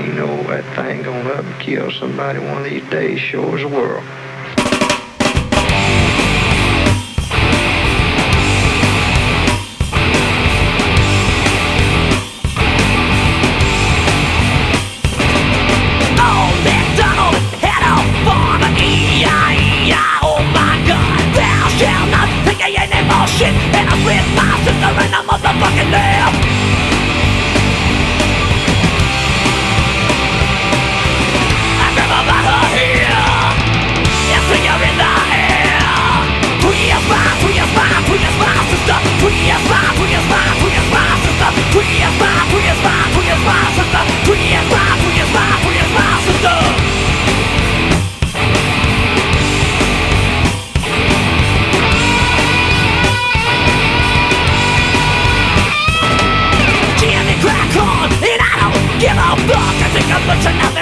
You know that thing gonna up and kill somebody one of these days, sure as the world. And I split my sister in a motherfucking lip. I grab her by her hair and fling her in the air. 2 years mine, 2 years mine, 2 years my sister. 2 years mine, 2 years mine, 2 years my sister. 2 years mine, 2 years mine, 2 years my sister. 2 years mine, 2 years mine, 2 years my sister. And I don't give a fuck. I think I'm looking up